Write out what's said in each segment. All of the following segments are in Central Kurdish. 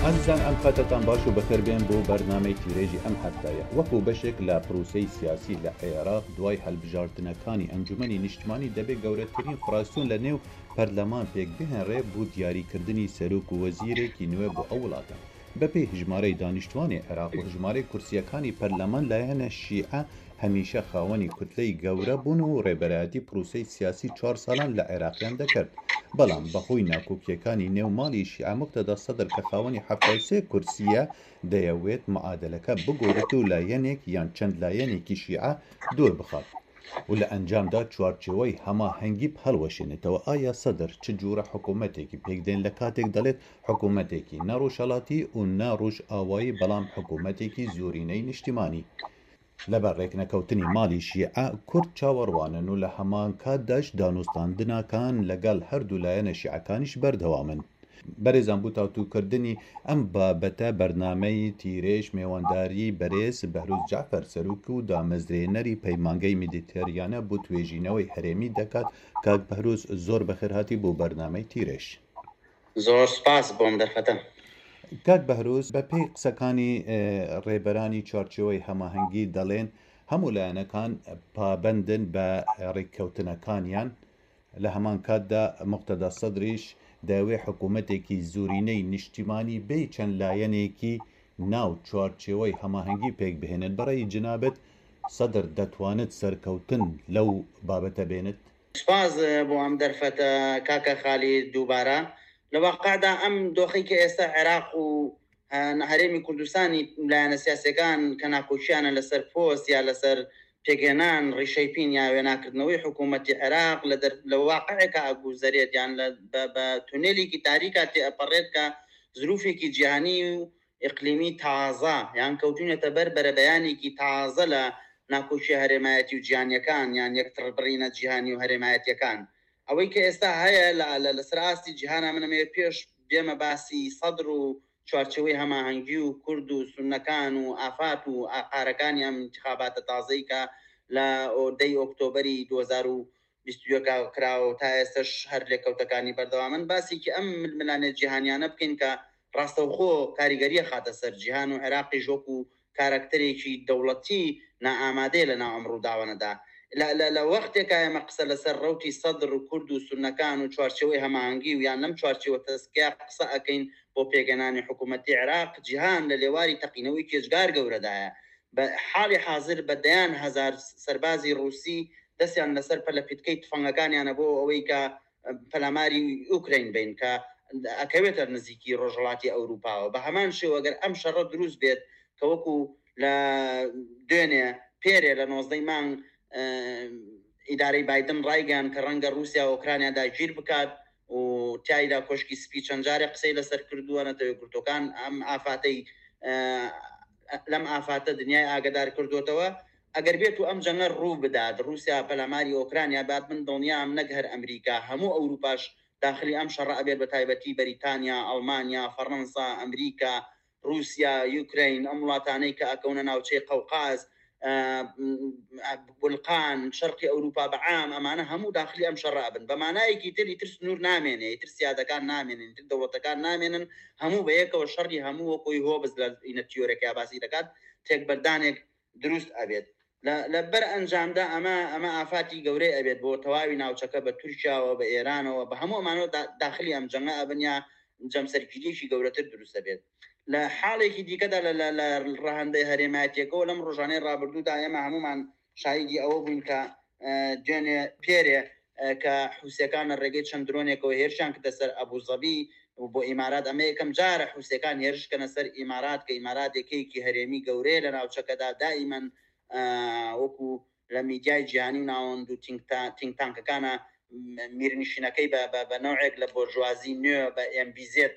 عزیزان ئەم خەتەتان باش و بەخێربێن بۆ بەرنامەی تیرێژی ئەم هەفتایە. وەکو بەشێک لە پرۆسەی سیاسی لە عێراق دوای هەڵبژاردنەکانی ئەنجومەنی نیشتمانی دەبێت گەورەترین فراستون لە نێو پەرلەمان پێک بهێنرێ بۆ دیاریکردنی سەرۆک و وەزیرێکی نوێ بۆ ئەو وڵاتە. بەپێی هژمارەی دانیشتوانی عێراق و هژمارەی کورسیەکانی پەرلەمان لایەنە شیعە هەمیشە خاوەنی کوتلەی گەورە بوون و ڕێبەرایەتی پرۆسەی سیاسی 4 ساڵان لە عێراقیان دەکرد. بەڵام بەخۆی ناکۆکیەکانی نێوماڵی شیعە مقتەدا سەدر کە خاوەنی 73 کورسیە دەیەوێت معادلەکە بگۆڕێت و لایەنێک یان چەند لایەنێکی شیعە دوور بخات و لە ئەنجامدا چوارچێوەی هەماهەنگی هەڵوەشێنێتەوە. ئایا سەدر چ جوورە حکوومەتێکی پێکدێن لە کاتێک دەڵێت حکوومەتێکی نەڕۆژهەڵاتی و ناڕۆژ ئاوایی بەڵام حکوومەتێکی زۆرینەی نیشتیمانی؟ لەبەر ڕێکنەکەوتنی ماڵی شیعە کورد چاوەڕوانن و لە هەمان کاتداش دانوستاندنەکان لەگەڵ هەردوو لایەنە شیعەکانیش بەردەوامن. بەرێزان بوو تاوتوکردنی ئەم بابەتە بەرنامەی تیرێژ میێوانداری بەرێز بەهروز جعفەر سەرۆک و دامەزرێنەری پەیمانگەی میدیتێریانە بۆ توێژینەوەی هەرێمی دەکات. کاک بەهروز زۆر بەخێرهاتی بۆ بەرنامەی تیرێژ. زۆر سپاس بۆم دەرفەتە. کاک بەهروز بەپێی قسەکانی ڕێبەرانی چارچێوەی هەماهەنگی دەڵێن هەموو لایەنەکان پابەندن بە ڕێککەوتنەکانیان، لە هەمان کاتدا مقتەدا سەدریش دەوێ حکوومەتێکی زۆرینەی نیشتیمانی بێ چەند لایەنێکی ناو چوارچێوەی هەماهەنگی پێک بهێنن. بەڕێی جنابەت سەدر دەتوانێت سەرکەوتن لەو بابەتە بێنێت؟ سپاس بۆ ئەم دەرفەتە کاکە خالی دووبارە. لە واقعدا ئەم دۆخی کە ئێستا عێراق و هەرێمی کوردستانی لایەنە سیاسەکان کە ناکۆچیانە لەسەر پۆست یا لەسەر پێگەێنان ڕیشەی پین یا وێناکردنەوەی حکوومەتی عێراق لە واقعێکە ئەگوزەرێت یان بە تونێلێکی تاریکە تێئەپەڕێت کە ظروفێکی جیهانی و ئیقلیمی تازە یان کەوتونێتە بەر بەرەبەیانێکی تازە لە ناکۆچی هەرێمایەتی و جیهانیەکان یان یەکتربڕینە جیهانی و هەرێمایەتیەکان. ئەوەی کە ئێستا هەیە لەسەر ئاستی جیهانە منەمێ پێش بێمە باسی سەدر و چوارچەوەی هەماهەنگی و کورد و سونەکان و ئافات و ئاقارەکانی ئەم انتخاباتە تازەی کە لە ئۆردەی ئۆکتۆبەری 2022 کراوە تا ئێستش هەر لێکەوتەکانی بەردەوامن. باسێکی ئەم ململانێت جیهانیانە بکەین کە ڕاستەوخۆ کاریگەریە خاتە سەر جیهان و عێراقی ژۆک و کارکتەرێکی دەوڵەتی نائامادەیە لە ناو ئەم ڕووداوانەدا. لە وەختێکە ئێمە قسە لەسەر ڕەوتی سەدر و کورد و سونەکان و چوارچەوەی هەماهەنگی و یان لەم چوارچەوە تەسکیا قسە ئەکەین بۆ پێگەنانی حکوومەتی عێراق، جیهان لە لێواری تەقینەوەی کێشگار گەورەدایە. بە حاڵی حاضر بە دەیان هەزار سەربازی ڕووسی دەستیان لەسەر پەلەپیتکەی تفەنگەکانیانە بۆ ئەوەی کە پەلاماری ئوکراین بین کە ئەکەوێتە نزیکی ڕۆژهەڵاتی ئەوروپاوە. بە هەمان شێوە ئەگەر ئەم شەڕە دروست بێت کە وەکو لە دوێنێ پێرێ لە 19 مانگ ئیدارەی بایدن ڕایگەیان کە ڕەنگە رووسیا و ئۆکرانیا داگیر بکات و تایدا کۆشکی سپی چەند جارێک قسەی لەسەر کردووەنەتەوە گرتوەکان ئەم ئافاتەی لەم ئافاتە دنیای ئاگدار کردوتەوە. ئەگەر بێت و ئەم جەنگە ڕوو بدات رووسیا پەلاماری ئۆکرانیا بات من دڵنیام نەک هەر ئەمریکا هەموو ئەوروپاش داخلی ئەم شەڕە ئەبێت بە تایبەتی بەریتانیا، ئەڵمانیا، فەڕەنسا، ئەمریکا، رووسیا، یوکراین، ئەم وڵاتانەی کە ئەکەونە ناوچەی قەوقاز، بولقان، شەرقی ئەوروپا بەعام ئەمانە هەموو داخلی ئەم شەڕە ئەبن. بە مانایەکی تری تر سنوور نامێنێ، تر سیادەکان نامێنن، تر دەوڵەتەکان نامێنن، هەموو بەیەکەوە شەڕی هەموو وەکۆی هۆبز لە ئینەتیۆرەکە باسی دەکات تێکبەردانێک دروست ئەبێت. لەبەر ئەنجامدا ئەمە ئافاتی گەورەی ئەبێت بۆ تەواوی ناوچەکە بە تورکیاوە بە ئێرانەوە بە هەموو ئەمانەوە داخلی ئەم جەنگە ئەبن یا جەمسەرگیریشی گەورەتر دروستە بێت. لە حاڵێکی دیکەدا لە ڕەهەندەی هەرێمایەتیەکەوە لەم ڕۆژانەی ڕابردوودا ئێمە هەمومان شایدی ئەوە بووین کە دوێنێ پێرێ کە حوسیەکان ڕێگەی چەند درۆنێکەوە هێرشیان کردە سەر ئەبوزەبی و بۆ ئیمارات. ئەمە یەکەم جارە حوسیەکان هێرشکەنە سەر ئیمارات کە ئیمارات یەکەیەکی هەرێمی گەورەیە لە ناوچەکەدا. دائیمەن وەکو لە میدیای جیهانی و ناوەند و تینگتانکەکانە میرنشینەکەی بە نەوعێک لە بۆرژوازی نوێ بە MBZ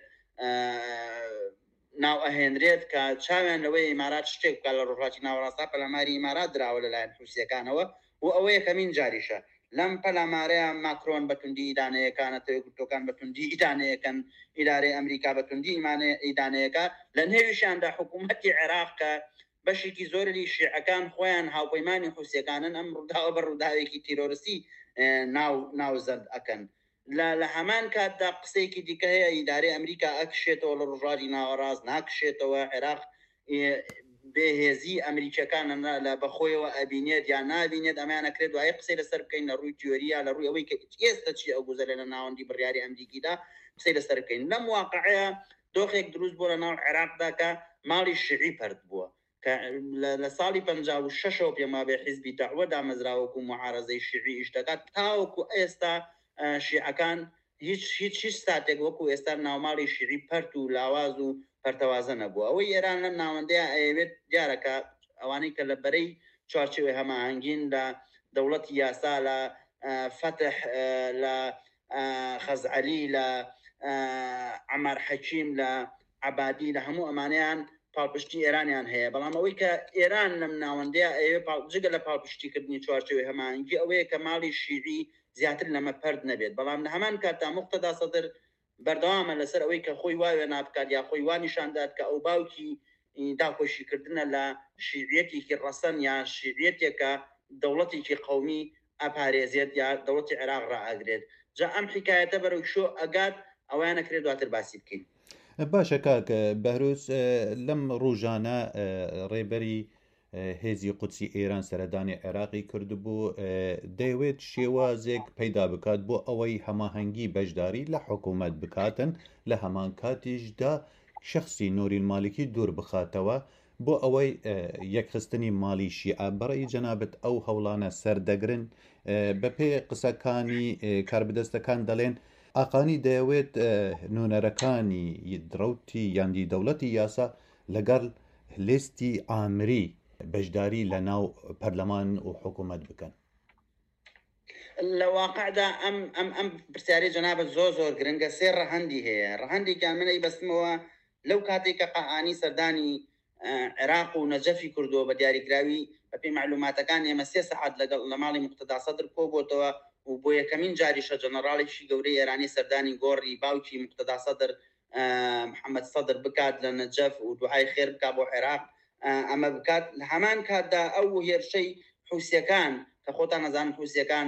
ناو ئەهێنرێت کە چاویان لەوەی ئیمارات شتێک بکات لە ڕۆژهەڵاتی ناوەڕاستا پەلاماری ئیمارات دراوە لەلایەن حوسیەکانەوە و ئەوە یەکەمین جاریشە. لەم پەلامارەیە ماکرۆن بەتوندی ئیدانەیەکانەتەوە گوتۆکان بەتوندی ئیدانەیەکەن، ئیدارەی ئەمریکا بەتوندی ئیدانەیەەکە. لە نێویشیاندا حکوومەتی عێراق کە بەشێکی زۆری شیعەکان خۆیان هاوپەیمانی حوسیەکانن ئەم ڕووداوە بە ڕووداوێکی تیرۆریستی ناوزەند ئەکەن. لە هەمان کاتدا قسەیەکی دیکە هەیە ئیدارەی ئەمریکا ئەکشێتەوە لە ڕژاری ناوەڕاز ناکشێتەوە عێراق بێهێزی ئەمریکەکانە لە بەخۆیەوە ئەبینێت یا نابینێت ئەمایان ئەکرێت وایە قسەی لەسەر بکەین لە ڕووی تیۆریا لە ڕووی ئەوەی کە ئێستا چی ئەوگوزەرە لە ناوەندی بڕیاری ئەمریکیدا قسەی لەسەر بکەین. لەم واقعەیە دۆخێک دروست بووە لە ناو عێراقدا کە ماڵی شیعی پەرد بووە کە لە ساڵی 56 پێما بێ حیزبی دەعوە دامەزراوەکو معارەزەی شیعی ئیش دەکات تاوەکو ئێستا شیعەکان هیچ ساتێک وەکو ئێستا ناوماڵی شیعی پەرت و لاواز و پەرتەوازە نەبووە. ئەوەی ئێران لەم ناوەندەیە ئەوێت دیارەکە ئەوانەی کە لە بەرەی چوارچێوەی هەماهەنگین لە دەوڵەتی یاسا لە فتح لە خەزعەلی لە عەمار حەکیم لە عەبادی لە هەموو ئەمانەیان پاڵپشتی ئێرانیان هەیە. بەڵام ئەوەی کە ئێران لەم ناوەندەیە جگە لە پاڵپشتیکردنی چوارچێوەی هەماهەنگی ئەوەیە کە ماڵی شیعی زیاتر لەمە پەرد نەبێت. بەڵام لە هەمان کاتدا موقتەدا سەدر بەردەوامە لەسەر ئەوەی کە خۆی وایە نابکات یا خۆی وانیشاندات کە ئەو باوکی داخۆشیکردنە لە شیعیەتێکی ڕەسەن یا شیعیەتێکە دەوڵەتێکی قەومی ئەپارێزێت یا دەوڵەتی عێراق ڕائەگرێت. جا ئەم حکایەتە بەرەو شۆ ئەگات ئەویان نەکرێت دواتر باسی بکەین. باشە کاکە بەهروس لەم ڕۆژانە ڕێبەری هێزی قودسی ئێران سەردانی عێراقی کردبوو دەیەوێت شێوازێک پەیدا بکات بۆ ئەوەی هەماهەنگی بەشداری لە حکوومەت بکاتن لە هەمان کاتیشدا شخصی نووری مالکی دوور بخاتەوە بۆ ئەوەی یەکخستنی ماڵی شیعە بەڕێی جەنابەت ئەو هەوڵانە سەردەگرن بەپێ قسەکانی کاربدەستەکان دەڵێن ئاقانی دەیەوێت نوونەرەکانی درەوتی یاندی دەوڵەتی یاسا لەگەڵ لێستی ئامری بەشداری لە ناو پەرلەمان و حکوومەت بکەن. لە واقعدا ئەم پرسیاری جەنابەت زۆر گرنگە. سێ ڕەهەندی هەیە. ڕەهەندێکیان منەی بەستمەوە لەو کاتێک کە قەعانی سەردانی عێراق و نەجەفی کردووە بە دیاریکراوی بەپێی معلوماتەکان ئێمە 3 سەعات لەگەڵ لە ماڵی موقتەدا سەدر کۆبووەوە و بۆ یەکەمین جاریشە جەنەڕاڵێکی گەورەی ئێرانی سەردانی گۆڕی باوکی موقتەدا سەدر محەممەد سەدر بکات لە نەجەف و دوعای خێر بکات بۆ عێراق ئەمە بکات. لە هەمان کاتدا ئەو هێرشەی حوسیەکان کە خۆتان نەزان حوسیەکان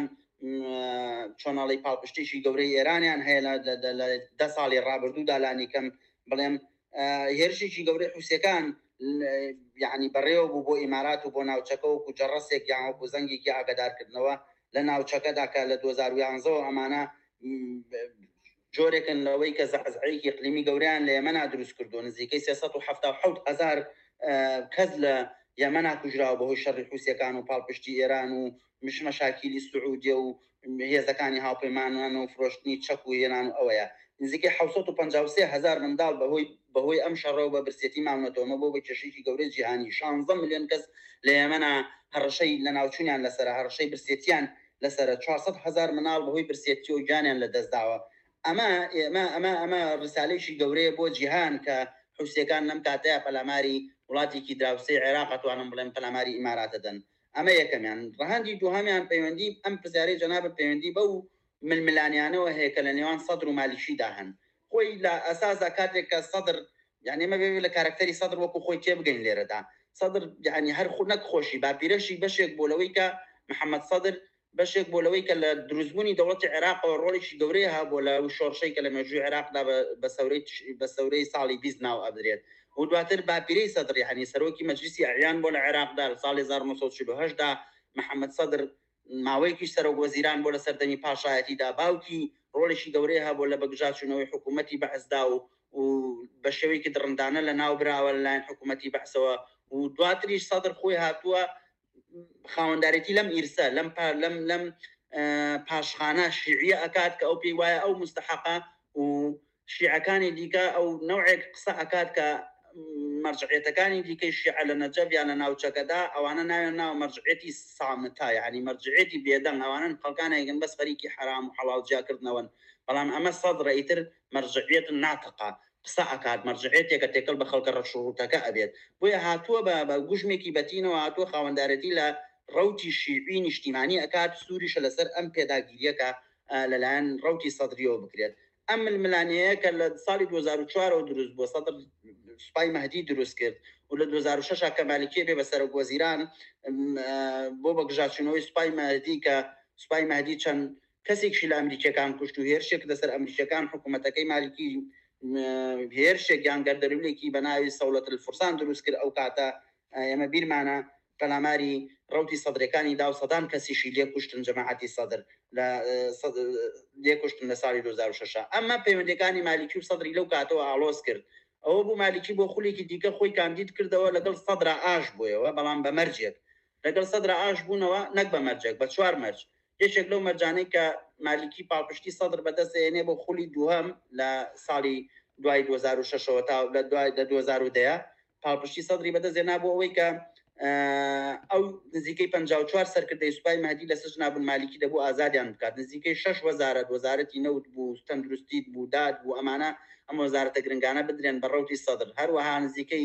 چۆناڵی پاڵپشتێکی گەورەی ئێرانیان هەیە لە 10 ساڵی ڕابردوودا لانیکەم بڵێم هێرشێکی گەورەی حوسیەکان یعنی بەڕێوە بوو بۆ ئیمارات و بۆ ناوچەکە و جەڕەسێک یان وەکو زەنگێکی ئاگادارکردنەوە لە ناوچەکەدا کە لە 2011 ئەمانە جۆرێکن لەوەی کە زەعزعەیەکی اقلیمی گەوریان لە یەمەنا دروست کردو نزیکەی 377,000 کەس لە یەمەنا کوژراوە بەهۆی شەڕی حوسیەکان و پاڵپشتی ئێران و مشمەشاکیلی سعودیە و هێزەکانی هاوپەیمانان و فرۆشتنی چەک و هێنان و ئەوەیە نزیکەی 753,000 منداڵ بەهۆی ئەم شەڕەوە بە برسێتی ماونەتەوە بۆ بە کێشەیەکی گەورەی جیهانی 16 ملیۆن کەس لە یەمەنا هەڕەشەی لە ناوچوونیان لەسەر هەڕەشەی برسێتیان لەسەر 400,000 مناڵ بەهۆی برسێتی و گیانیان لە دەستداوە. ئەمە ڕسالەیەکی گەورەیە بۆ جیهان کە حوسیەکان لەم کاتەیە پەلاماری وڵاتێکی دراوسەی عێراق ئەتوانم بڵێن پەلاماری ئیماراتە دەن. ئەمە یەکەمیان. ڕەهەندی دووهەمیان پەیوەندی ئەم پرسیارەی جەنابەت پەیوەندی بەو ململانیانەوە هەیە کە لە نێوان سەدر و مالیشیدا هەن. خۆی لە ئەساسا کاتێک کە سەدر یعنی ئمە بێ لە کارکتەری سەدر وەکو خۆی تێ بگەین لێرەدا سەدر یعنی هەر خۆ نەکخۆشی باپیرەشی بەشێک بۆ لەوەی کە محەممەد سەدر بەشێک بۆ لەوەی کە لە دروستبوونی دەوڵەتی عێراقەوە ڕۆڵێکی گەورەی هەبوو لە شۆڕشەی کە لە مێژووی عێراقدا بە سەورەی ساڵی 20 ناو ئەبدرێت و دواتر باپیرەی سەدر یعنی سەرۆکی مەجلیسی ئەعیان بۆ لە عێراقدا لە ساڵی 1948دا محەممەد سەدر ماوەیەکی سەرۆک وەزیران بۆ لە سەردەمی پاشایەتیدا باوکی ڕۆڵێکی گەورەی هەبوو لە بەگژاچوونەوەی حکوومەتی بەعزدا و بە شێوەیەکی دڕندانە لە ناو براوە لەلایەن حکوومەتی بەعسەوە و دواتریش سەدر خۆی هاتووە خاوەندارێتی لەم ئیرسە لەم پاشخانە شیعیە ئەکات کە ئەو پێی وایە ئەو مستحقە و شیعەکانی دیکە ئەو نوعێک قسە ئەکات کە مەرجعیەتەکانی دیکەی شیعە لە نەجەف یان لە ناوچەکەدا ئەوانە ناوێن ناو مەرجعیەتی سامتا یعنی مەرجعیەتی بێدەنگ ئەوانن خەڵکانێکن بەس خەریکی حرام و حەڵال جیاکردنەوەن بەڵام ئەمە سەدر ئیتر مەرجعیەت ناتقا قسە ئەکات مەرجعیەتێکە تێکەڵ بە خەڵکە ڕەشوڕوتەکە ئەبێت بۆیە هاتووە بە گوژمێکی بەتینەوە هاتووە خاوەندارەتی لە ڕوتی شیعی نیشتیمانی ئەکات سووریشە لەسەر ئەم پێداگیریەکە لەلایەن ڕوتی سەدریەوە بکرێت. ئەم ململانەیە کە لە ساڵی 2004 دروست بۆ سەدر سوپای مەهدی دروست کرد و لە 2006 کە مالیکێ بێ بە سەرۆک وەزیران بۆ بەگژاچوونەوەی سوپای مەهدی کە سوپای مەهدی چەند کەسێکشی لە ئەمریکەکان کوشت و هێرشێک لەسەر ئەمریکەکان حکوومەتەکەی مالکی هێرشێکیان گەردەلوولێکی بە ناوی سەولەت الفورسان دروست کرد ئەو کاتە ئێمە بیرمانە پەلاماری ڕوتی سەدرەکانی دا و سەدان کەسیشی لێ کوشتن جەماعەتی سەدر لێ کوشتن لە ساڵی 2006 ئەمە پەیوەندیەکانی مالکی و سەدری لەو کاتەوە ئاڵۆز کرد ئەوە بوو مالکی بۆ خولێکی دیکە خۆی کاندید کردەوە لەگەڵ سەدرا ئاش بوویەوە بەڵام بە مەرجێک لەگەڵ سەدرا ئاش بوونەوە نەک بە مەرجێک بە 4 مەرج یەکێک لەو مەرجانەی کە مالکی پاڵپشتی سەدر بەدەستێنێ بۆ خولی دووهەم لە ساڵی دوای 2006 تا لە دوای 2010 پاڵپشتی سەدری بەدەستێنا بۆ ئەوەی کە ئەو نزیکەی 54 سەرکردەی سوپای مەهدی لە سژنا بوون مالکی دەبوو ئازادیان بکات نزیکەی 6 وەزارەتی نەوت بوو تەندروستیت بوو داد بوو ئەمانە ئەم وەزارەتە گرنگانە بدرێن بە ڕەوتی سەدر هەروەها نزیکەی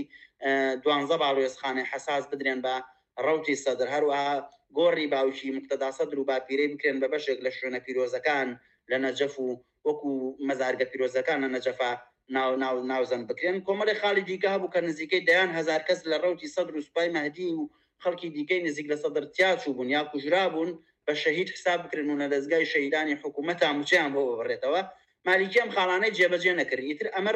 12 باڵێزخانەی حەساس بدرێن بە ڕەوتی سەدر هەروەها گۆڕی باوکی مقتەدا سەدر و باپیرەی بکرێن بە بەشێک لە شوێنە پیرۆزەکان لە نەجەف و وەکو مەزارگە پیرۆزەکان لە نەجەفا ناوزەن بکرێن کۆمەڵی خاڵی دیکە هەبوو کە نزیکەی 10,000 کەس لە ڕەوتی سەدر و سوپای مەهدی و خەڵکی دیکەی نزیک لە سەدر تیاچوو بوون یا کوژرا بوون بە شەهید حساب بکرێن و لە دەستگای شەهیدانی حکوومەت موچیان بۆ بڕێتەوە مالکی ئەم خاڵانەی جێبەجێ نەکرد ئیتر ئەمە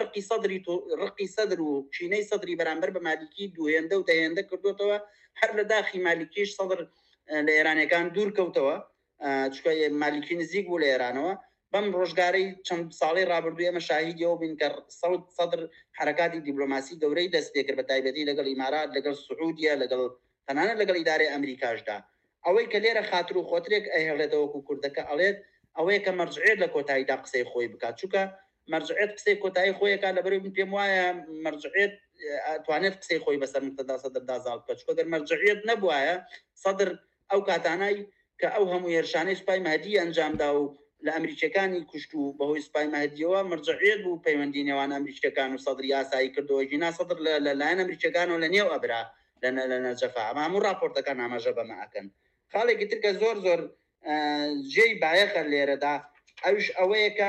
ڕقی سەدر و چینەی سەدری بەرامبەر بە مالکی دووهێندە و دەهێندە کردوتەوە هەر لە داخی مالکیش سەدر لە ئێرانەکان دوور کەوتەوە چکە مالکی نزیک بوو لە ئێرانەوە بەم ڕۆژگارەی چەند ساڵی ڕابردووی ئەمە شاهیدیەوە بین کە سەدر حرەکاتی دیبلۆماسی گەورەی دەست پێ کرد بە تایبەتی لەگەڵ ئیمارات لەگەڵ سعودیە لەگەڵ تەنانەت لەگەڵ ئیدارەی ئەمریکاشدا ئەوەی کە لێرە خاتر و خۆترێک ئەهێڵێتەوەکو کوردەکە ئەڵێت ئەوەیە کە مەرجعێت لە کۆتاییدا قسەی خۆی بکات چووکە مەرجعێت قسەی کۆتایی خۆیەکە لەبەرەوەی من پێم وایە مەرجعێت توانێت قسەی خۆی بەسەر مقتەدا سەدر دازاڵ بکات چووکە گەر مەرجعێت نەبوایە سەدر ئەو کاتانای کە ئەو هەموو هێرشانەی سوپای مەهدی ئەنجامدا و لە ئەمریکەکانی کوشت و بەهۆی سوپای مەهدیەوە مەرجعێت بوو پەیوەندی نێوان ئەمریکەکان و سەدری یاسایی کردەوە ژینا سەدر لەلایەن ئەمریکەکانەوە لە نێو ئەبرا لە نەجەفا ئەمە هەموو راپۆرتەکان ئاماژە بەمە ئەکەن خاڵێکی تر کە زۆر جێی بایەخە لێرەدا ئەوش ئەوەیە کە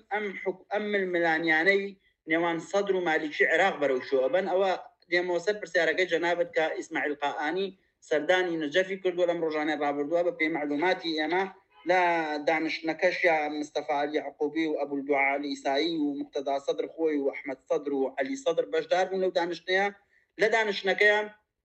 ئەم ململانیانەی نێوان سەدر و مالکی عێراق بەرەو شووە بن ئەوە دێمەوە سەر پرسیارەکەی جەنابەت کە ئیسماعیل قائانی سەردانی نەجەفی کردووە لەم ڕۆژانەی ڕابردووە بە پێی معلوماتی ئێمە لا دانشنەکەشیا مستەفا علی عقوبی و ئەبول دوعا علی ئیسایی و مقتەدا سەدر خۆی و ئەحمەد سەدر و علی سەدر بەشدار بوون لەو دانشنەیە لە دانشنەکەیە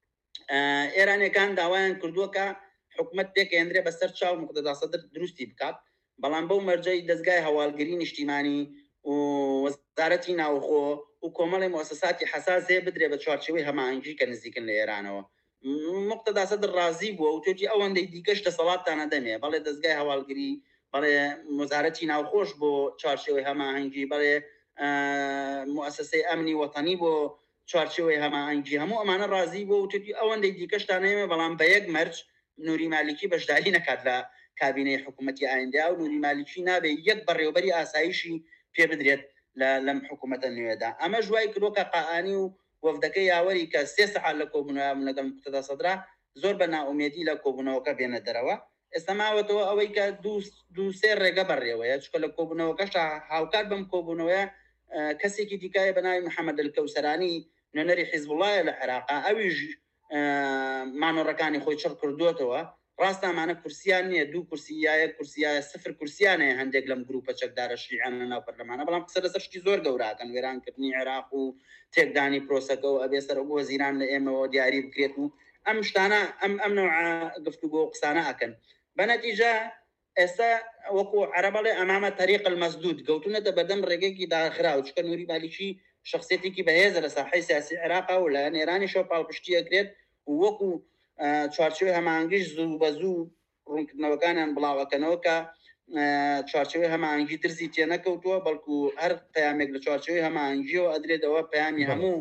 ئێرانەکان داوایان کردووە کە حکومت پێکێنرێ بەسەر چاو مقتەدا سەدر دروستی بکات بەڵام بەو مەرجەی دەستگای هەواڵگری نیشتیمانی و وەزارەتی ناوخۆ و کۆمەڵی مؤسساتی حەساسێ بدرێ بە چوارچێوەی هەماهەنگی کە نزیکن لە ئێرانەوە مقتەدا سەدر ڕازی بووە و توێتی ئەوەندەی دیکەش دەسەڵاتتانە دەمێ بەڵێ دەستگای هەواڵگری بەڵێ وەزارەتی ناوخۆش بۆ چوارچێوەی هەماهەنگی بەڵێ مؤسسەی ئەمنی وەتەنی بۆ چوارچێوەی هەماهەنگی هەموو ئەمانە ڕازی بووە و توێتی ئەوەندەی دیکەشتانەیەمێ بەڵام بە یەک مەرج نوری مالکی بەشداری نەکات لە کابینەی حکوومەتی ئایندیا و نوری مالکی نابێ یەک بەڕێوەبەری ئاسایشی پێ بدرێت لەم حکوومەتە نوێدا ئەمە ژوای کردوکە قائانی و وەفدەکەی یاوەری کە 3 سەعات لە کۆبوونەوە لەگەڵ مقتەدا سەدرا زۆر بە ناومێدی لە کۆبوونەوەکە بێنە دەرەوە ئێستا ماوەتەوە ئەوەی کە دوو-سێ ڕێگە بەڕێوەیە چکە لە کۆبوونەوەکەش هاوکات بەم کۆبوونەوەیە کەسێکی دیکایە بە ناوی محەممەد الکەوسەرانی نوێنەری حیزبوڵایە لە عێراقا ئەویش مانۆڕەکانی خۆی چڕ کردوتەوە ڕاستامانە کورسیان نییە دوو کورسیایە کورسیایە سفر کورسیانەیە هەندێک لەم گروپە چەکدارە شیعانە ناو پەرلەمانە بەڵام قسە لەسەر شتی زۆر گەوراکەن وێرانکردنی عێراق و تێکدانی پرۆسەکە و ئەبێ سەر بۆ وەزیران لە ئێمەوە دیاری بکرێت و ئەم شتانە ئەم نوع گفتوگۆ قسانە ئەکەن بەنەتیجە ئێستا وەکو عەرەبەڵێ ئەمامە طریق المەسدود گەوتونەتە بەردەم ڕێگەیەکی داخرا و چکە نوری مالیکی شخصیەتێکی بەهێزە لە ساحەی سیاسی عێراقا و لە نێرانی شەو پاڵپشتی ئەکرێت و وەکو چوارچێوەی هەماهەنگیش زوو بە زوو ڕوونکردنەوەکانیان بڵاوەکەنەوە کە چوارچێوەی هەماهەنگی ترزی تێ نەکەوتووە بەڵکو هەر پەیامێک لە چوارچێوەی هەماهەنگیەوە ئەدرێتەوە پەیامی هەموو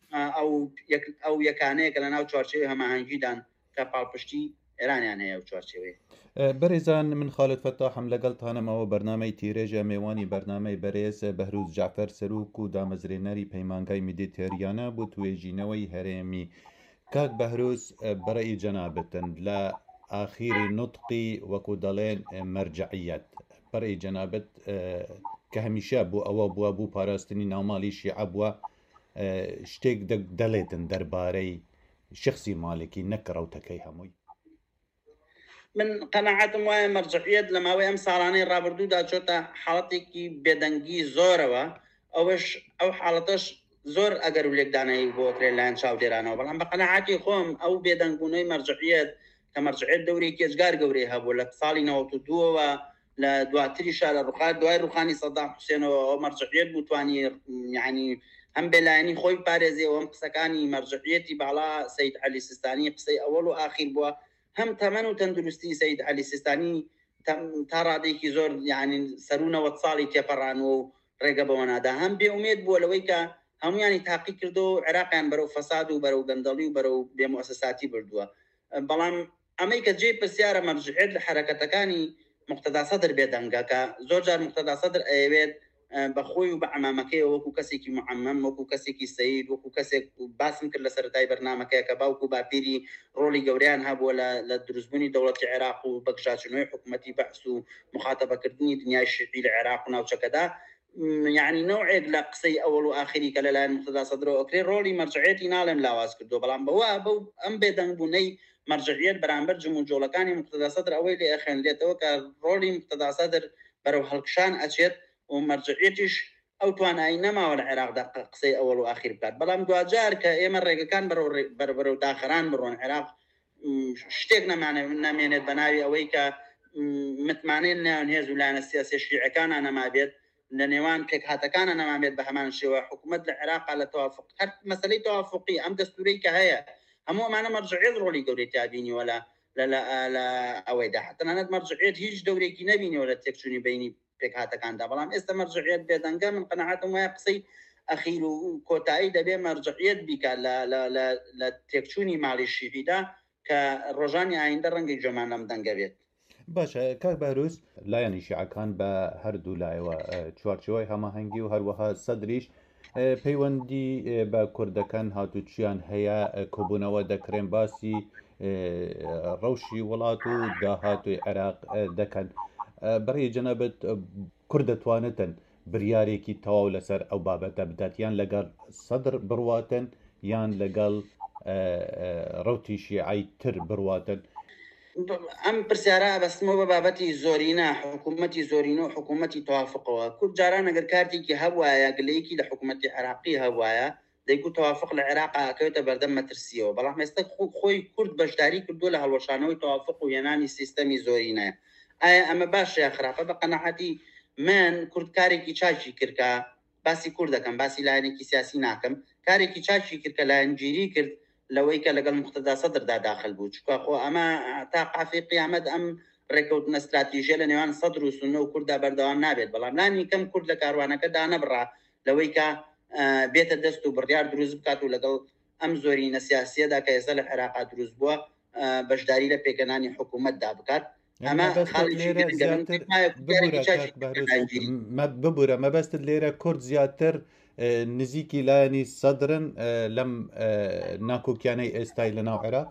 ئەو یەکانەیە کە لە ناو چوارچێوەی هەماهەنگیدان کە پاڵپشتی ئێرانیان هەیە و چوارچێوەی بەڕێزان من خالد فەتاحم لەگەڵتانەمەوە بەرنامەی تیرێژە میێوانی بەرنامەی بەرێز بەهروز جعفەر سەروک و دامەزرێنەری پەیمانگای میدیتێریانە بۆ توێژینەوەی هەرێمی کاک بەهروز بەڕێی جەنابەتن لە ئاخیری نوتقی وەکو دەڵێن مەرجعیەت بەڕێی جەنابەت کە هەمیشە بۆ ئەوە بووە بوو پاراستنی ناوماڵی شیعە بووە شتێک دەڵێتن دەربارەی شخصی مالکی نەک ڕەوتەکەی هەمووی من قەناعەتم وایە مەرجعیەت لە ماوەی ئەم ساڵانەی ڕابردوودا چۆتە حاڵەتێکی بێدەنگی زۆرەوە ئەو حاڵەتەش زۆر ئەگەر و لێکدانایی بۆکرێت لایەن چاودێرانەوە بەڵام بە قەناعەتی خۆم ئەو بێدەنگبوونەوەی مەرجعیەت کە مەرجعیەت دەورێکی ئێجگار گەورەی هەبوو لە ساڵی 92ەوە لە دواتریشا لە دوای ڕوخانی سەدام حوسێنەوە ئەو مەرجعیەت بوو توانی یعنی هەم بێلایەنی خۆی پارێزیەوە ئەم قسەکانی مەرجعیەتی باڵا سەید عەلی سیستانی قسەی ئەوەڵ و ئاخیر بووە هەم تەمەن و تەندروستی سەید عەلی سیستانی تا ڕادێکی زۆر یعنی سەرونەوە ساڵی تێپەڕانەوە و ڕێگە بەوە نادا هەم بێئومێد بووە لەوەی کە هەمویانی تاقی کردو و عێراقیان بەرەو فەساد و بەرەو گەندەڵی و بەرەو بێمؤسساتی بردووە بەڵام ئەمەی کە جێ پرسیارە مەرجعیەت لە حرەکەتەکانی مقتەدا سەدر بێدەنگە کە زۆر جار مقتەدا سەدر ئەیەوێت بەخۆی و بە عەمامەکەی وەکو کەسێکی معەمەم وەکو کەسێکی سەید وەکو کەسێک باسم کرد لە سەرەتای بەرنامەکەی کە باوکو باپیری ڕۆڵی گەوریان هەبووە لە دروستبوونی دەوڵەتی عێراق و بەگژاچنەوەی حکوومەتی بەعس و مخاتەبەکردنی دنیای شیعی لە عێراق و ناوچەکەدا يعني نوعێک لە قسەی ئەوەڵ و ئاخری کە لەلایەن مقتەدا سەدرەوە ئەکرێ ڕۆڵی مەرجعیەتی ناڵێم لاواز کردو بەڵام بەوە ئەم بێدەنگبوونەی مەرجعیەت بەرامبەر جموجۆڵەکانی مقتەدا سەدر ئەوەی لێ ئەخێنرێتەوە کە ڕۆڵی مقتەدا سەدر بەرەو هەڵکشان ئەچێت و مەرجعیەتیش ئەو توانایی نەماوە لە عێراقدا قسەی ئەوەڵ و ئاخیر بکات بەڵام دوجار کە ئێمە ڕێگەکان بەرەو داخەران بڕۆن عێراق شتێک نامێنێت بە ناوی ئەوەی کە متمانەیە ناوێن هێز و لایەنە سیاسی شیعەکانە نەمابێت لە نێوان پێکهاتەکانە نەمامێت بە هەمان شێوە حکوومەت لە عێراق لە توافق هەر مەسەلەی توافقی ئەم دەستورەی کە هەیە هەموو ئەمانە مەرجعیەت ڕۆڵی گەورەی تابینیوە لە ئەوەیدا حتەنانەت مەرجعیەت هیچ دەورێکی نەبینیوە لە تێکچوونی بینی پێکهاتەکاندا بەڵام ئێستا مەرجعیەت بێدەنگە من قەناعەتم وایە قسەی ئەخیر و کۆتایی دەبێ مەرجعیەت بیکات لە تێکچوونی ماڵی شیعیدا کە ڕۆژانی ئایندە ڕەنگەی جۆمان لەم دەنگە بێت باشە کاک باروس لایەنی شیعەکان بە هەردوو لایەوە چوارچەوەی هەماهەنگی و هەروەها سەدریش پەیوەندی بە کوردەکان هاتوچیان هەیە کۆبوونەوە دەکرێن باسی ڕەوشی وڵات و داهاتوی عێراق دەکەن بەڕێی جەنابەت کورد دەتوانێتن بریارێکی تەواو لەسەر ئەو بابەتە بدات یان لەگەڵ سەدر بڕواتن یان لەگەڵ ڕەوتی شیعی تر بڕواتن ئەم پرسیارە بەستمەوە بە بابەتی زۆرینە حکوومەتی زۆرینە و حکوومەتی توافقەوە کورد جاران ئەگەر کارتێکی هەبوایە گلەیەکی لە حکوومەتی عێراقی هەبوایە دەیگوت توافق لە عێراق ئەکەوێتە بەردەم مەترسیەوە بەڵام ئێستا خۆی کورد بەشداری کردووە لە هەڵوەشانەوەی توافق و هێنانی سیستەمی زۆرینە ئایا ئەمە باشە یا خراپە بە قەناعەتی من کورد کارێکی چاچی کردکە باسی کورد دەکەم باسی لایەنێکی سیاسی ناکەم کارێکی چاچی کرد کە لایەنگیری کرد لەوەی کە لەگەڵ مقتەدا سەدردا داخل بوو چکە خۆ ئەمە تا قافی قیامەت ئەم ڕێکەوتنە استراتیژیە لە نێوان سەدر و سونە و کووردا بەردەوام نابێت بەڵام لانی کەم کورد لە کاروانەکەدا نەبڕا لەوەی کە بێتە دەست و بڕیار دروست بکات و لەگەڵ ئەم زۆرینە سیاسیەدا کە ئێستا لە عێراق دروست بووە بەشداری لە پێکەنانی حکوومەتدا بکات ئەمە ببوورە مەبەستت لێرە کورد زیاتر نزیکی لایەنی سەدرن لەم ناکۆکیانەی ئێستای لەناو عێراق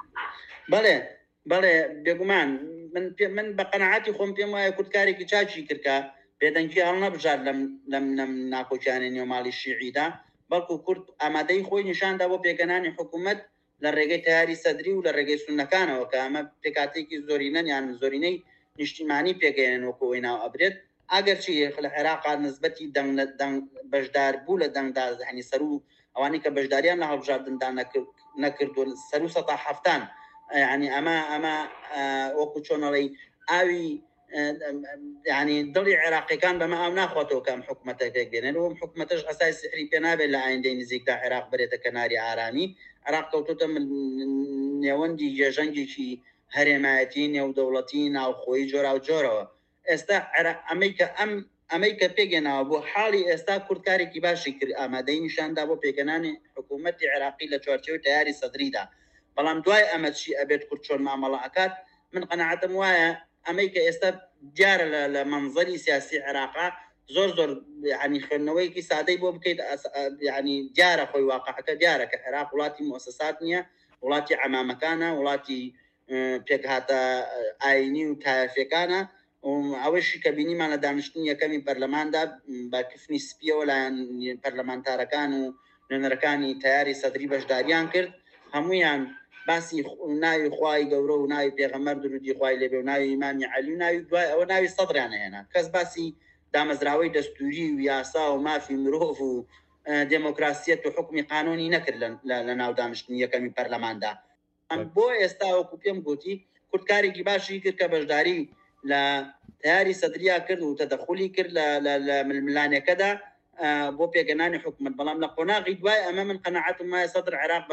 بەڵێ بێگومان من بە قەناعەتی خۆم پێم وایە کورتکارێکی چاچی کردکە بێدەنگی هەڵ نەبژار لەم ناکۆکیانە نێوماڵی شیعیدا بەڵکو کورد ئامادەی خۆی نیشاندا بۆ پێکەنانی حکوومەت لە ڕێگەی تیاری سەدری و لە ڕێگەی سونەکانەوە کە ئەمە پێکاتێکی زۆرینەن یان زۆرینەی نیشتیمانی پێگەێنن وەکەوەی ناو ئەبرێت ئەگەرچی لە عێراق نسبەتی بەشدار بوو لە دەنگدا هەنی سەر و ئەوانی کە بەشداریان لە هەڵبژاردندا نەکردو سەر و سەتا هەفتان یعنی ئەمە وەکو چۆنەڵی ئاوی یعنی دڵی عێراقیەکان بەمە ئاو ناخواتەوە کەم حکوومەتە پێکبێنن و حکوومەتەش ئەسای سحری پێ نابێت لە ئایندەی نزیکدا عێراق بێتە کەناری ئارامی عێراق کەوتوتە نێوەندی جێژەنگێکی هەرێمایەتی نێودەوڵەتی ناوخۆیی جۆرا و جۆرەوە ئێستا ئەمەی کە پێگەناوە بۆ حاڵی ئێستا کورتکارێکی باشی کرد ئامادەی نیشاندا بۆ پێکەنانی حکوومەتی عێراقی لە چوارچێوەی تیاری سەدریدا بەڵام دوای ئەمە چی ئەبێت کورد چۆن مامەڵە ئەکات من قەناعەتم وایە ئەمەی کە ئێستا دیارە لە منزەری سیاسی عێراقا زۆر ینی خوێندنەوەیکی سادەی بۆ بکەیت ینی دیارە خۆی واقعەکە دیارە کە عێراق وڵاتی مؤسسات نییە وڵاتی عەمامەکانە وڵاتی پێکهاتە ئاینی و تایەفەکانە ئەوەشی کە بینیمان لە دانیشتنی یەکەمی پەرلەماندا بە کفنی سپیەوە لایەن پەرلەمانتارەکان و نوێنەرەکانی تیاری سەدری بەشداریان کرد هەمویان باسی ناوی خوای گەورە و ناوی پێغەمبەر درودی خوای لێبێ و ناوی ئیمامی عەلی و ناوی دوای ئەوە ناوی سەدریان هێنا کەس باسی دامەزراوەی دەستوری و یاسا و مافی مرۆڤ و دموکراسیەت و حکمی قانونی نەکرد لە ناو دانیشتنی یەکەمی پەرلەماندا بۆ ئێستا وەکو پێم گوتی کورتکارێکی باشی کرد کە بەشداری لە تیاری سەدریا کرد و تەدەخولی کرد لە ململانەکەدا بۆ پێگەنانی حکومت بەڵام لە قۆناغی دوای ئەمە من قەنەعەتم وایە سەدر عێراق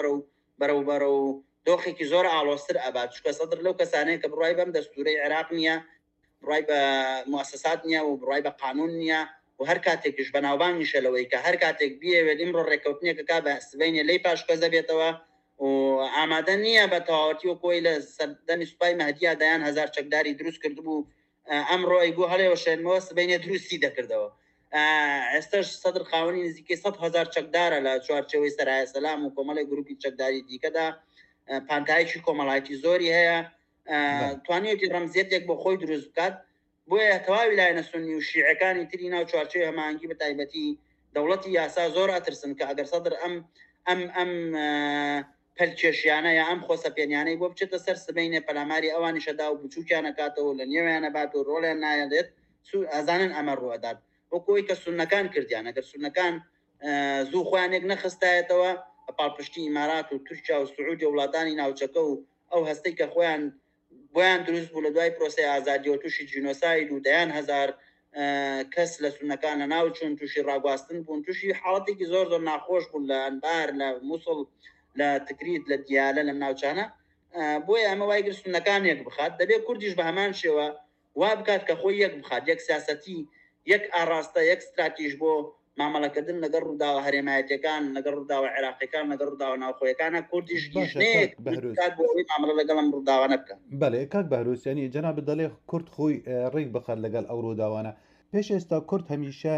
بەرەو دۆخێکی زۆر ئاڵۆستر ئەبات چکە سەدر لەو کەسانەیە کە بڕای بەم دەستورەی عێراق نییە بڕای بە موسسات نییە و بڕای بە قانون نییە و هەر کاتێکش بەناوبانگیشە لەوەی کە هەر کاتێک بێوێت ئیمڕۆ ڕێکەوتنیەکە کا بە سبەینێ لی پاشکەزە بێتەوە و ئامادە نییە بە تەواوەتی و کۆی لە سەردەمی سوپای مەهدیە دەیان هەزار چەکداری دروست کردبوو ئەمڕۆی بوو هەڵێەوە شێنمەوە سبەینێ دروستی دەکردەوە ئێستش سەدر خاوەنی نزیکەی 100,000 چەکدارە لە چوارچەوەی سەرایە سەلام و کۆمەڵی گروپی چەکداری دیکەدا پانتایکی کۆمەڵایەتی زۆری هەیە توانێتی ڕەمزیەتێک بۆ خۆی دروست بکات بۆیە تەواوی لایەنە سونی و شیعەکانی تری ناو چوارچەوەی هەماهەنگی بە تایبەتی دەوڵەتی یاسا زۆر ئەترسن کە ئەگەر سەدر ئەم پەلکێشیانە یا ئەم خۆسەپێنیانەی بۆ بچێتە سەر سبەینێ پەلاماری ئەوانی شەدا و بچووکیانە کاتەوە لە نێویانە بات و ڕۆڵیان نایەدێت ئەزانن ئەمە ڕوەدات وەکۆی کە سونەکان کردیان ئەگەر سونەکان زوو خۆیانێک نەخستایەتەوە پاڵپشتی ئیمارات و تورکیا و سعودی وڵاتانی ناوچەکە و ئەو هەستەی کە خۆیان بۆیان دروست بوو لە دوای پرۆسی ئازادی و تووشی جینۆساید و دەیان هەزار کەس لە سونەکان لە ناو چوون تووشی ڕاگواستن بوون تووشی حاڵەتێکی زۆر زۆر ناخۆش بوون لە ئەنبار لە مووسڵ لە تکریت لە دیالە لەم ناوچانە بۆیە ئەمە وای گر سونەکان یەک بخات دەبێت کوردیش بە هەمان شێوە وا بکات کە خۆی یەک بخات یەک سیاسەتی یەک ئاڕاستە یەک استراتیژ بۆ مامەڵەکردن لەگەڵ ڕووداوە هەرێمایەتەکان لەگەڵ ڕووداوە عێراقیەکان لەگەڵ ڕووداوە ناوخۆیەکانە کوردیش گیشتێک مامەڵە لەگەڵم ڕووداوانە بکە بەڵێ کاک بەهروسیانی جەناب دەڵێ کورد خۆی ڕێک بخات لەگەڵ ئەو ڕووداوانە پێش ئێستا کورد هەمیشە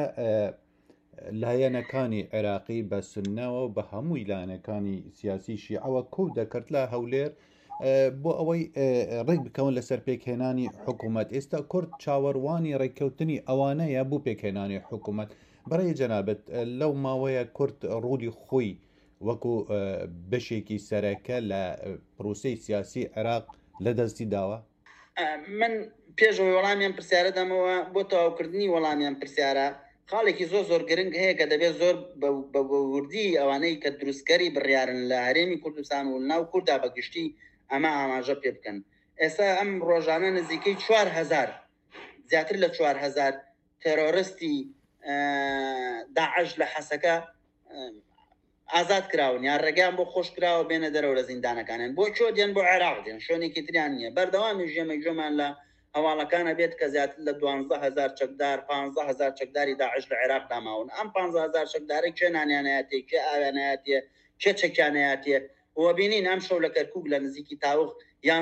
لایەنەکانی عێراقی بە سنەوە بە هەمووی لایەنەکانی سیاسی شیعەوە کۆ دەکرد لە هەولێر بۆ ئەوەی ڕێک بکەون لەسەر پێکهێنانی حکوومەت ئێستا کورد چاوەڕوانی ڕێککەوتنی ئەوانەیە بوو پێکهێنانی حکوومەت بەڕێ جەنابەت لەو ماوەیە کورد ڕوودی خۆی وەکو بەشێکی سەرەکە لە پرۆسەی سیاسی عێراق لە دەستی داوە من پێشەوەی وەڵامیان پرسیارە دەمەوە بۆ تەواوکردنی وەڵامیان پرسیارە خاڵێکی زۆر گرنگ هەیە کە دەبێت زۆر بە وردی ئەوانەی کە دروستکەری بڕیارن لە هەرێمی کوردستان و ناو کووردا بەگشتی ئەمە ئاماژە پێ بکەن ئێستا ئەم ڕۆژانە نزیکەی 4,000 زیاتر لە 4,000 تێرۆریستی داعش لە حەسەکە ئازاد کراون یان ڕێگەیان بۆ خۆش کراوە بێنە دەرەوە لە زیندانەکانن بۆ چۆ دێن بۆ عێراق دێن شوێنێکی تریان نییە بەردەوامی ژێمە جۆمان لە هەواڵەکانە بێت کە زیاتر لە 12,000 چەکدار 15,000 چەکداری داعش لە عێراق داماون ئەم 15,000 چەکدارێک چێ نانیانەتێ کێ ئاوانایەتێ کێ چەکیانەتێ وە بینین ئەم شەو لە کەرکووک لە نزیکی تاوخ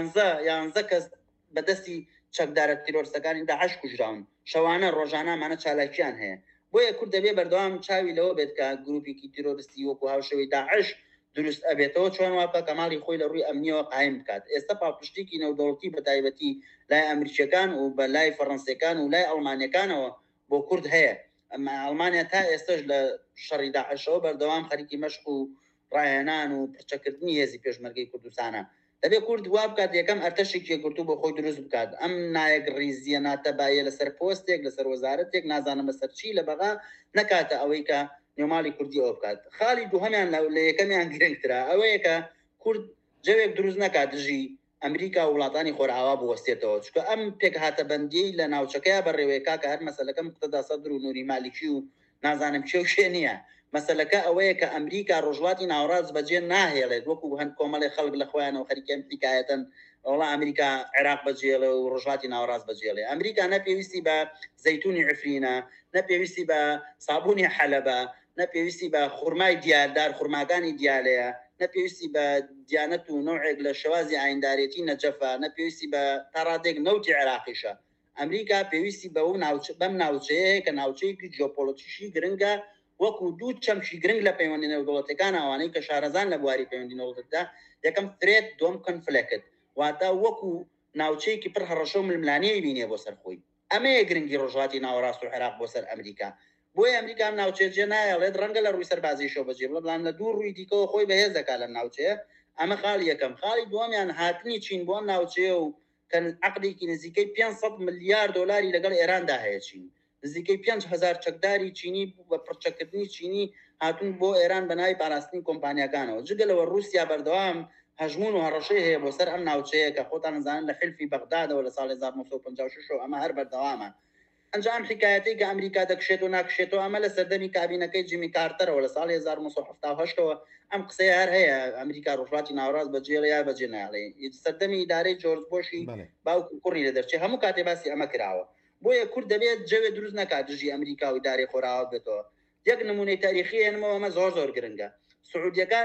11 کەس بەدەستی چەکدارە تیرۆرسەکانی داعش کوژراون شەوانە ڕۆژانەمانە چالاکیان هەیە بۆیە کورد دەبێ بەردەوام چاوی لەوە بێت کە گروپێکی تیرۆریستی وەکو هاوشەوەی داعش دروست ئەبێتەوە چۆن واپە کەماڵی خۆی لە ڕووی ئەمنیەوە قایم بکات ئێستا پاڵپشتێکی نەودەوڵەتی بە تایبەتی لای ئەمریکیەکان و بە لای فەڕەنسیەکان و لای ئەڵمانیەکانەوە بۆ کورد هەیە ئەمە ئەڵمانیا تا ئێستش لە شەڕی داعشەوە بەردەوام خەریکی مەشق و ڕاهێنان و پرچەکردنی هێزی پێشمەرگەی کوردستانە دەبێت کورد وا بکات یەکەم ئەرتەشێکی گرتو بۆ خۆی دروست بکات ئەم نایەک ڕیزیە ناتەبایە لەسەر پۆستێک لەسەر وەزارەتێک نازانم بەسەر چی لە بەغا نەکاتە ئەوەی کە نێوماڵی کوردی ئەو بکات خاڵی دووهەمیان لە یەکەمیان گرنگترا ئەوەیە کە کورد جەوێک دروست نکات دژی ئەمریکا و وڵاتانی خۆرئاوا بوەستێتەوە چکە ئەم پێک هاتە بەندی لە ناوچەکەیە بەڕێوەیە کە هەر مەسەلەکە مقتەدا سەدر و نووری مالیکی و نازانم چێ و شێ نییە مەسەلەکە ئەوەیە کە ئەمریکا ڕۆژڵاتی ناوەڕاست بەجێ ناهێڵێت وەکو هەند کۆمەڵی خەڵک لە خۆیانەوە خەریکیان حکایەتەن وڵا ئەمریکا عێراق بەجێڵێ و ڕۆژڵاتی ناوەڕاست بەجێڵێ ئەمریکا نەپێویستی بە زەیتونی عفرینە نەپێویستی بە سابوونی حەلەبە نەپێویستی بە خورمای دیاردار خورماکانی دیالەیە نەپێویستی بە دیانەت و نوعێک لە شێوازی ئایندارێتی نەجەفە نەپێویستی بە تاڕادێک نەوتی عێراقیشە ئەمریکا پێویستی بە بەم ناوچەیە کە ناوچەیەکی جیۆپۆلیتیشی گرنگە وەکو دوو چەمشی گرنگ لە پەیوەندی نێودوڵەتەکان ئەوانەی کە شارەزان لە بواری پەیوەندی نێودوڵەتدا یەکەم فرێت دوم کۆنفلێکت واتە وەکو ناوچەیەکی پڕ هەڕەشە و ململانەیە بینێ بۆ سەرخۆی ئەمەیە گرنگی ڕۆژهاتی ناوەڕاست و عێراق بۆ سەر ئەمریکا بۆی ئەمریکا ئەم ناوچەیە جێ نایەڵێت ڕەنگە لە ڕووی سەربازیشەوە بەجێ بڵێ بڵان لە دوو ڕووی دیکەوە خۆی بەهێز دەکات لەم ناوچەیە ئەمە خاڵی یەکەم. خاڵی دووەمیان هاتنی چین بۆ ئەم ناوچەیە و کە عقدێکی نزیکەی 500 ملیار دلاری لەگەڵ ئێراندا هەیە. چین نزیکەی 5,000 چەکداری چینی بە پڕچەکردنی چینی هاتون بۆ ئێران بە ناوی پاراستنی کۆمپانیەکانەوە. جگەلەوە رووسیا بەردەوام هەژمون و هەڕەشەی هەیە بۆ سەر ئەم ناوچەیە کە خۆتان نزانن لە حلفی بەغدادەوە لە ساڵی 1956 ئەمە هەر بەردەوامە. ئەنجام حکایەتی کە ئەمریکا دەکشێت و ناکشێتەوە ئەمە لە سەردەمی کابینەکەی جیمی کارتەرەوە لە ساڵی 1970ەوە ئەم قسەیە هەر هەیە. ئەمریکا ڕۆژهەڵاتی ناوەڕاست بەجێڵ یا بەجێ ناڵێ. سەردەمی ئیدارەی جۆرج بۆشی باوکو کوڕی لە دەرچێ هەموو کاتێ باسی ئەمە کراوە. بۆیە کورد دەبێت جەوێ دروست نکات دژی ئەمریکا و ئیدارەی خۆراوە بێتەوە. یەک نمونەی تاریخی هێنمەوە ئەمە زۆر گرنگە. سعودیەکان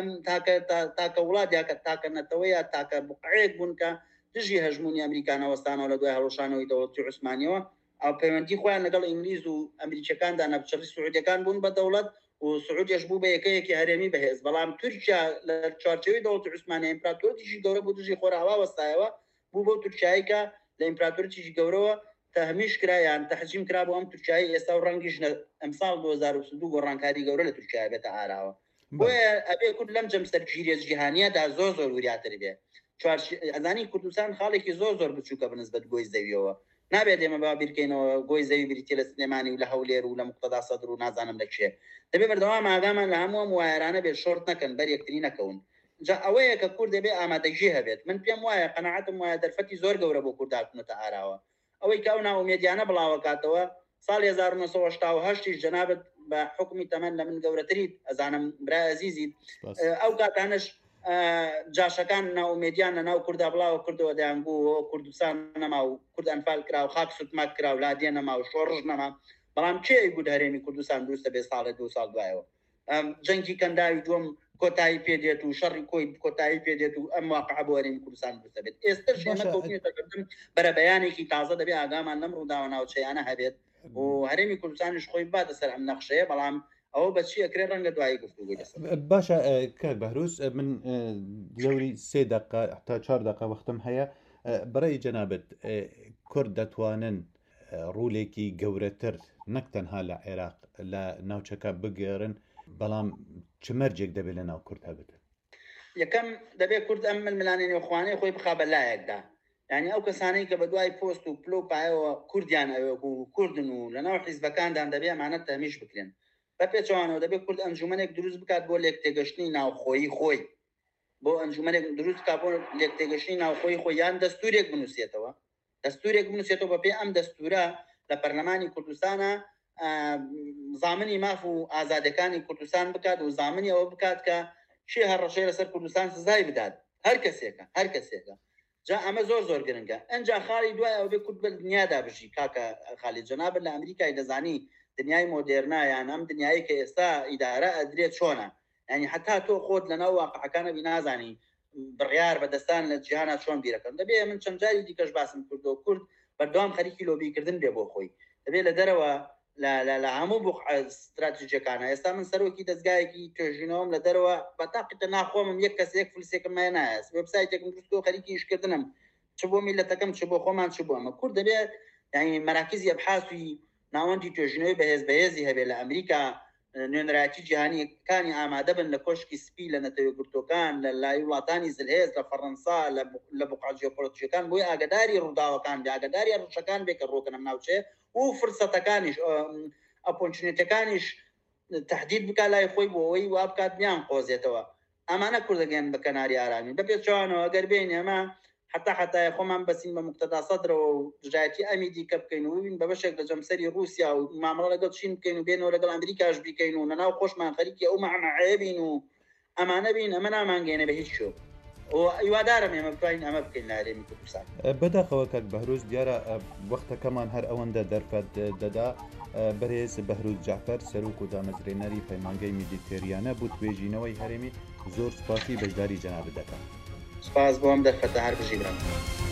تاکە وڵات یاکە تاکە نەتەوە یا تاکە بقعەیەک بوون کە دژی هەژمونی ئەمریکانەوەستانەوە لە دوای هەڵۆشانەوەی دەوڵەتی عوسمانیەوە ئەو پەیوەندی خۆیان لەگەڵ ئینگلیز و ئەمریکەکاندا نەبچەڕی سعودیەکان بوون بە دەوڵەت و سعودیش بوو بە یەکەیەکی هەرێمی بەهێز. بەڵام تورکیا لە چوارچەوەی دەوڵەتی عوسمانی ئیمپراتۆریەتی گەورە بوو دژی خۆراوا وەستایەوە بوو بۆ تورکیایی کە لە ئیمپراتۆریەتی گەورەوە تەهمیش کرایان تەحجیم کرا بۆ ئەم تورکیایی ئێستا و ڕەنگیش ئەمساڵ 2022 گۆڕانکاری گەورە لە تورکیا بێتە ئاراوە. بۆیە ئەبێ کورد لەم جەمسەرگیریە جیهانیەدا زۆر وریاتر بێ. ئەزانی کوردستان خاڵێکی زۆر بچووکە بنسبەت گۆی زەویەوە. نابێت ئێمە بابیرکەینەوە گۆی زەوی بریتە لە سلێمانی و لە هەولێر و لە مقتەدا سەدر و نازانم لەکشێ. دەبێ بەردەوام ئاگامان لە هەموو وایرانە بێت شۆرت نەکەن بەر یەکتری نەکەون. جا ئەوەیە کە کورد دەبێ ئامادەژی هەبێت. من پێم وایە قەناعەتم وایە دەرفەتی زۆر گەورە بۆ کورد هاتوونەتە ئاراوە. ئەوەی کە ئەو ناومێدیانە بڵاوەکاتەوە ساڵی 1970 جەنابەت بە حکمی تەمەن لە من گەورەتری ئەزانم برای عەزیزی ئەو کاتانش جاشەکان ناومێدیان لە ناو کووردا بڵاوە کردەوە دەیانگووەوە کوردستان نەما و کورد ئەنفال کرا و خاک سوتمات کرا و لادێ نەما و شۆڕژ نەما. بەڵام کێ گوت هەرێمی کوردستان دروستە بێ ساڵە 2 ساڵ دوایەوە. جەنگی کەنداوی دووەم کۆتایی پێدێت و شەڕی کۆی کۆتایی پێدێت و ئەم واقعە بۆ هەرێمی کوردستان دروستە بێت. ئێستش ئێمە کەوتنێتەکردن بەرە بەیانێکی تازە دەبێ ئاگامان لەم ڕووداوە ناوچەیانە هەبێت و هەرێمی کوردستانیش خۆی باتە سەر ئەم نەخشەیە. بەڵام ئەوە بەچی ئەکرێ ڕەنگە دوایی گفتوگۆی لەسەر. باشە کاک بەهروس من لەوری 3 دقیقە تا 4 دقیقە وەختم هەیە. بەڕێی جەنابەت کورد دەتوانن ڕوولێکی گەورەتر نەک تەنها لە عێراق لە ناوچەکە بگێڕن، بەڵام چ مەرجێک دەبێت لە ناو کورد هەبێت؟ یەکەم دەبێت کورد ئەم ململانێنی خوانەی خۆی بخا بە لایەکدا. یعنی ئەو کەسانەی کە بە دوای پۆست و پلۆ پایەوە کوردیان ئەوێک و کوردن و لە ناو حیزبەکاندان دەبێ ئەمانە تەمیش بکرێن. بە پێچەوانەوە دەبێت کورد ئەنجومەنێک دروست بکات بۆ لێکتێگەشتنی ناوخۆیی خۆی، بۆ ئەنجومەنێک دروست بکات بۆ لێکتێگەشتنی ناوخۆی خۆی، یان دەستورێک بنووسێتەوە بە پێ ئەم دەستورە لە پەرلەمانی کوردستانە زامنی ماف و ئازادەکانی کوردستان بکات و زامنی ئەوە بکات کە چی هەڕەشەی لەسەر کوردستان سزای بدات هەر کەسێکە. جا ئەمە زۆر گرنگە. ئەنجا خاڵی دوای ئەو بێ کورد بە دنیادا بژی. کاکە خالید جەنابەت لە ئەمریکای دەزانی دنیای مۆدێرنایان ئەم دنیایی کە ئێستا ئیدارە ئەدرێت چۆنە، ینی حتا تۆ خۆت لەناو واقعەکانە بینازانی بڕیار بەدەستان لە جیهانە چۆن بیرەکەن. دەبێ من چەند جاری دیکەش باسم کردەوە کورد بەردەوام خەریکی لۆبیکردن بێ بۆ خۆی. دەبێ لە دەرەوە لە هەموو بوقعە استراتیژیەکانە. ئێستا من سەرۆکی دەستگایەکی توێژینەوەم لە دەرەوە بەتاقیتە ناخۆمم یەک کەسێک فلسێکم مای نایەس وێبسایتێکم دروستکۆ خەریکی ئیشکردنم چ بۆ میلەتەکەم چ بۆ خۆمان چ بۆ ئەمە. کورد دەبێت یعنی مەراکزی ئەبحاثی ناوەندی توێژینەوەی بەهێزی هەبێت لە ئەمریکا. نوێنەرایەتی جیهانیەکانی ئامادە بن لە کۆشکی سپی لە نەتەوەگرتوەکان لە لای وڵاتانی زلهێز لە فەڕەنسا لە بوقعە جیۆپۆلیتیکەکان بۆی ئاگاداری ڕووداوەکان بێ، ئاگاداری ڕەشەکان بێ کە ڕۆکەنە ناوچێ و فرسەتەکانیش ئەپۆنچنێتەکانیش تهدید بکات لای خۆی بۆ ئەوەی وا بکات بیان قۆزێتەوە. ئەمانە کوردەگەن بە کەناری ئارامی. بە پێچەوانەوە ئەگەر بێن ئەمە حتا خۆمان بەسین بە مقتەدا سەدرەوە و دژایەتی ئەمی دیکە بکەین و ببین بە بەشێک لە جەمسەری رووسیا و مامەڵە لەگەڵ چین بکەین و بێنەوە لەگەڵ ئەمریکاش بیکەین و لەناو خۆشمان خەریکی ئەو مەعنەعەیە بین و ئەمانە بین ئەمە نامانگەێنە بە هیچ شۆ. هیوادارم ئێمە بتوانین ئەمە بکەین لە هەرێمی کوردستان. بەداخەوە کاک بەهروس دیارە وەختەکەمان هەر ئەوەندە دەرفەت دەدا. بەرێز بەهروس جعفەر سەرۆک و دامەزرێنەری پەیمانگەی میدیتێریانە بوو توێژینەوەی هەرێمی. زۆر سپاسی بەشداری جەنابەت دەکەم. سپاس بۆم دەرفەتە هەر بژیرم.